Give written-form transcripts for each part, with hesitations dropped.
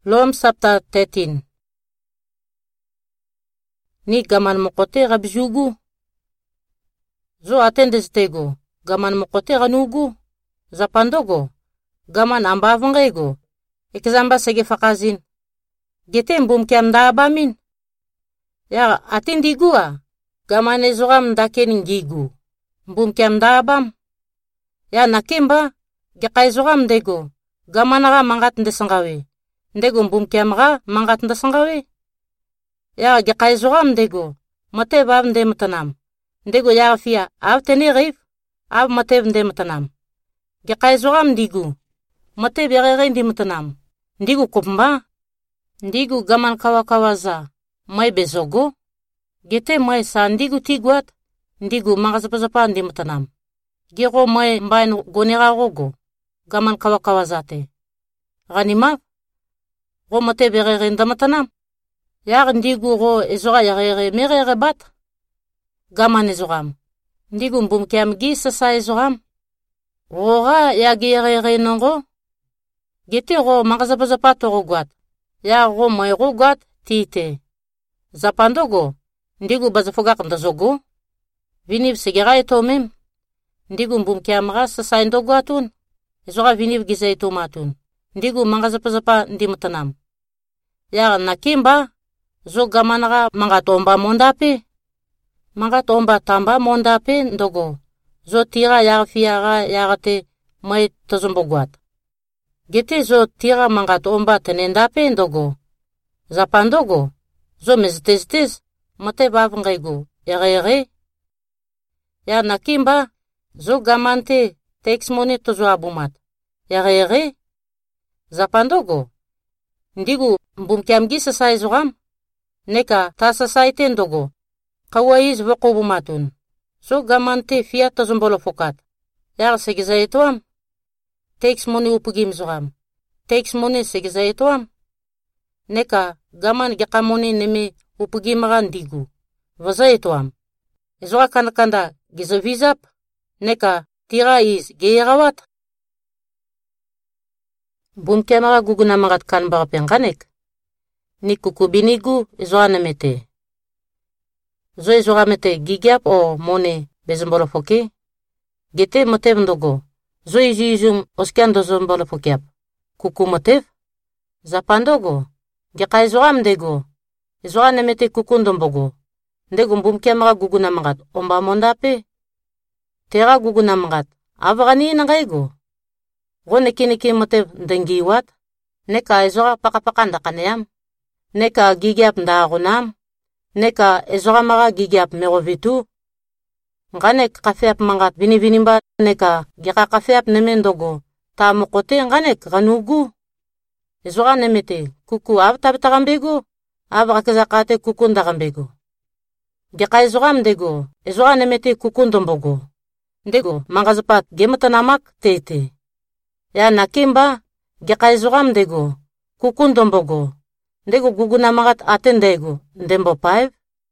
Lom chapter 13. Ni gaman mokote rabjugu. Zo atendes tego, gaman mokote ranugu. Zapandogo, gaman ambavangego. Ekzamba sege fakazin. Gete mbum kiam daabamin. Ya atindigua, gaman ezoram daken gigu. Mbum kiam daabam. Ya nakimba, geka ezoram dego, gamanara mangat ndesangawe. Ndego mbum kiamra mangat ndasangawe. Ya geka ezoram dego, mate bab ndemtanam. Ndego ya fia, av teni rif, av mate ndemtanam. Geka ezoram digu, mate berere ndemtanam. Ndigu kupmba, ndigu gaman kawa mai bezogo. Gete mai sa ndigu tiguat, ndigu mangazapazapa ndemtanam. Gero mai mbain gonera rogo, gaman kawa zate. Ganima, go mate berere ndamatanam. Yar ndigu go ezora yarere merere bat. Gaman ezoram. Ndigu mbum kiam gi sasa ezoram. Rora ya gerere nongo. Gete go mangazapazapa roguat. Ya go mai roguat tite. Zapandogo, ndigu bazafogak ndazogo. Vinib segera etomem. Ndigu mbum kiamra sasa endoguatun. Ezora vinib giza etomatun. Ndigu mangazapazapa ndimtanam. Ya nakimba, zo gamanara mangatomba mondape. Mangatomba tamba mondape ndogo. Zo tira ya fiara yarate mai tozomboguat. Gete zo tira mangatomba tenendape ndogo. Zapandogo, zo mezitezitez, mate bavangaigo, ere. Ya nakimba, zo gamante texmone tozo abumat. Ere. Zapandogo, ndigu mbum kiamgi sasa ezoram. Neka tasa saite ndogo. Kawaiz wakobumatun. So gamante fia tozombolo fokat. Yar segiza etoam. Tex moni upugim zoram. Tex moni segiza etoam. Neka gaman gakamoni neme upugimara ndigu. Vaza etoam. Ezora kanda giza vizap. Neka tira is geerawat. Bum kiamara guguna marat kan barapenganek. Ni kukubinigu ezora nemete. Zo ezora mete gigiap o mone bezombolo foke. Gete motev ndogo. Zo izizum oskian dozombolo fokeap. Kuku motev. Zapandogo. Geka ezora mdego. Ezora nemete kukundombogo. Ndego mbum kiamara guguna marat omba mondape. Tera guguna marat. Avagani nangaigo. Gone kiniki motev ndengiwat. Neka ezora pakapakanda kaneyam. Neka gigiap ndagonam. Neka ezora maga gigiap merovitu. Nganek kafeap mangat vinivinimba. Neka geka kafeap nemendogo. Ta mokote nganek ganugu. Ezora nemete kuku av tabitagambego. Av rakazakate kukundagambego. Geka ezora mdego. Ezora nemete kukundombogo. Ndego mangazapat gematanamak tete. Ya nakimba, geka ezora mdego. Kukundombogo. Ndego guguna magat atendego. Ndembo paiv.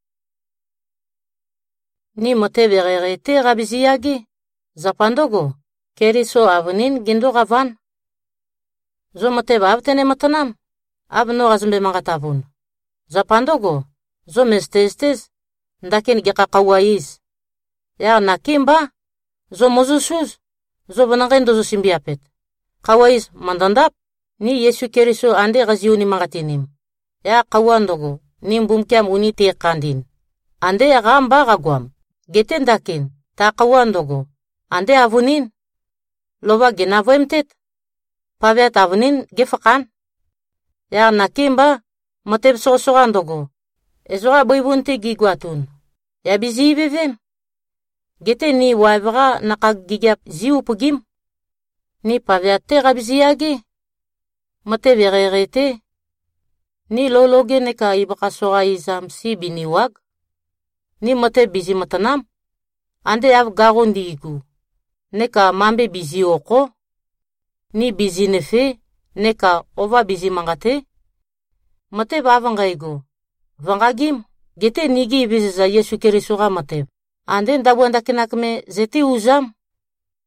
Ni moteverere te rabiziyagi. Zapandogo. Keriso avunin gindo gavan. Zo moteva avtene matanam. Avno razumbe magat avun. Zapandogo. Zo mestestes. Ndakin geka kawaiz. Ya nakimba. Zo mozusuz. Zo banangendo zo simbiapet. Kawaiz mandandap. Ni Yesu keriso ande gaziuni magatinim. Ya kawandogo, ni mbumkiam unite kandin. Ande ya gamba gagwam. Geten dakin, ta kawandogo. Ande avunin. Loba genavoemtet. Paviat avunin gefakan. Ya nakimba, moteb sosorandogo. Ezora boibunte giguatun. Ya bizibevem. Geten ni waivra nakagigiap ziupugim. Ni paviate rabiziyagi. Moteb ererete. Ni lologe neka ibakasora izam si biniwag. Ni mote bizi matanam. Ande av garondigu. Neka mambe bizi oko. Ni bizi nefe. Neka ova bizi mangate. Mote bavangaigo. Vangagim. Gete nigi biziza Yesu kerisura mote. Ande ndabuanda kinakme zeti uzam.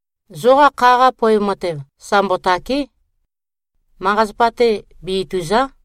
Zora kara poe mote. Sambotaki. Mangazpate biituza.